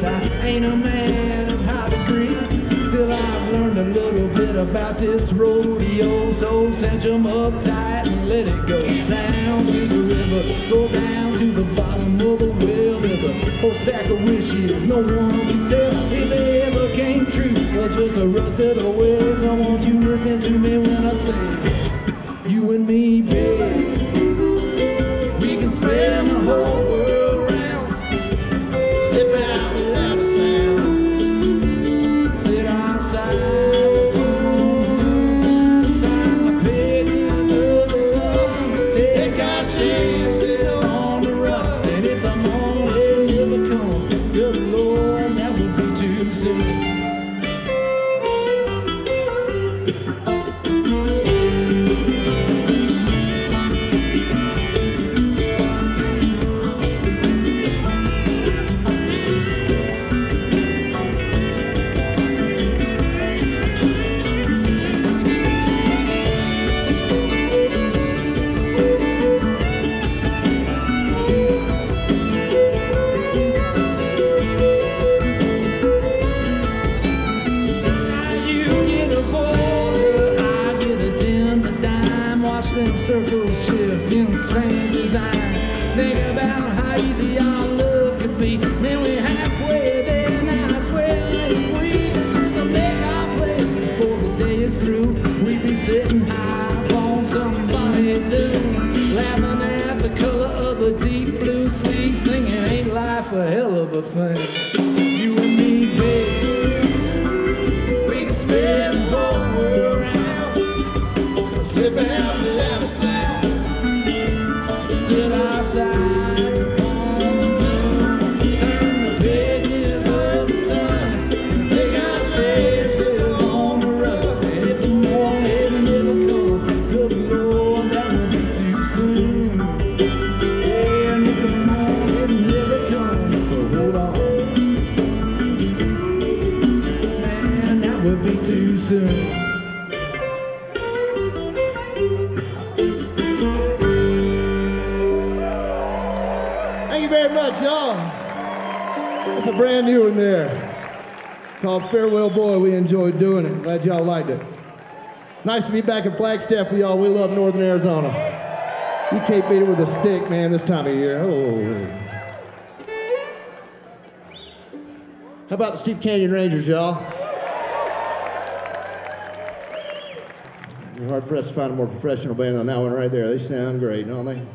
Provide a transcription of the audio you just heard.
but I ain't a man of high degree. Still I've learned a little bit about this rodeo, so cinch 'em up tight and let it go down to the river, go down to the bottom of the well. There's a whole stack of wishes no one can tell if they ever came true or just a rusted away. So won't you listen to me when I say, you and me, babe, we can spin the whole world around, slip out without a sound, sit on sides upon turn the pages of the sun, take our chances on the run. And if the morning never comes, good Lord, that would be too soon. Circles shift in strange design. Think about how easy our love could be. Then we're halfway there, and I swear if we could just make our play before the day is through, we'd be sitting high on some bonny dune, laughing at the color of the deep blue sea, singing ain't life a hell of a thing. You and me, babe, we can spin the whole world around, slip out without a sound, sit our sides upon the moon, turn the pages of the sun, take our chances on the road. And if the morning never comes, good Lord, that will be too soon. Yeah, and if the morning never comes, so hold on, man, that would be too soon. Very much, y'all. That's a brand new one there called Farewell Boy. We enjoyed doing it. Glad y'all liked it. Nice to be back in Flagstaff with y'all. We love Northern Arizona. You can't beat it with a stick, man, this time of year. Oh. How about the Steep Canyon Rangers, y'all? You're hard pressed to find a more professional band than that one right there. They sound great, don't they?